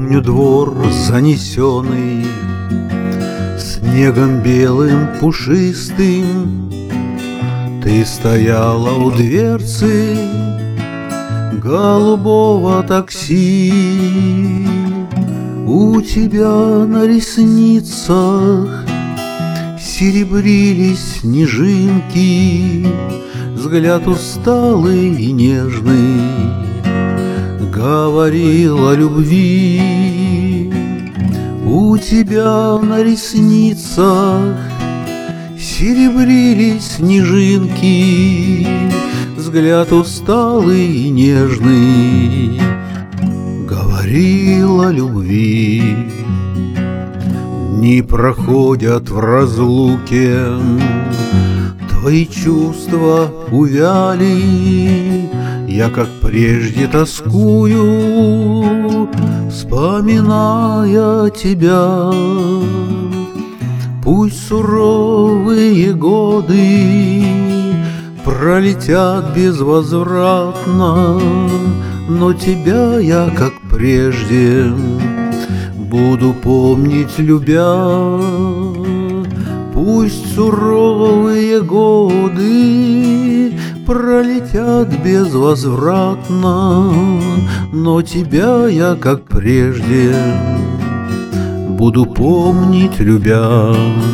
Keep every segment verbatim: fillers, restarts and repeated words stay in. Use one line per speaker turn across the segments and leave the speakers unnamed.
Помню двор, занесенный снегом белым пушистым. Ты стояла у дверцы голубого такси. У тебя на ресницах серебрились снежинки, взгляд усталый и нежный говорил о любви. У тебя на ресницах серебрились снежинки, взгляд усталый и нежный говорил о любви. Дни проходят в разлуке, твои чувства увяли. Я, как прежде, тоскую, вспоминая тебя. Пусть суровые годы пролетят безвозвратно, но тебя я, как прежде, буду помнить, любя. Пусть суровые годы пролетят безвозвратно, но тебя я, как прежде, буду помнить, любя.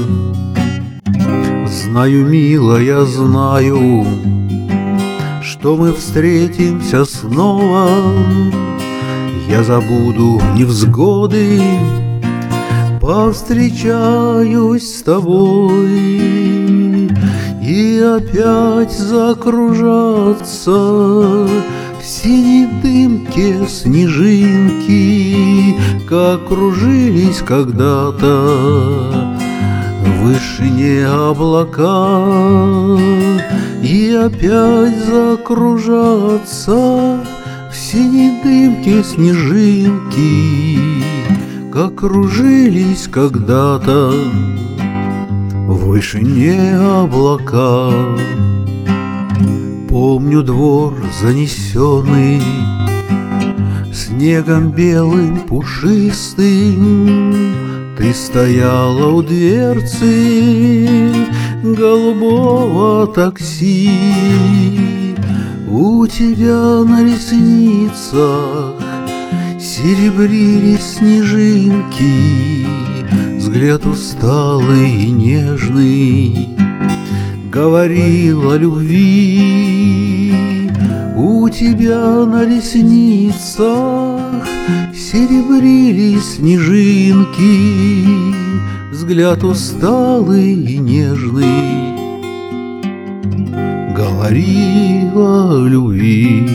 Знаю, милая, знаю, что мы встретимся снова. Я забуду невзгоды, повстречаюсь с тобой, и опять закружатся в синей дымке снежинки, как кружились когда-то в вышине облака. И опять закружатся в синей дымке снежинки, как кружились когда-то в вышине облака. Помню двор, занесенный снегом белым пушистым. Ты стояла у дверцы голубого такси. У тебя на ресницах серебрились снежинки, взгляд усталый и нежный говорил о любви. У тебя на ресницах серебрились снежинки, взгляд усталый и нежный говорил о любви.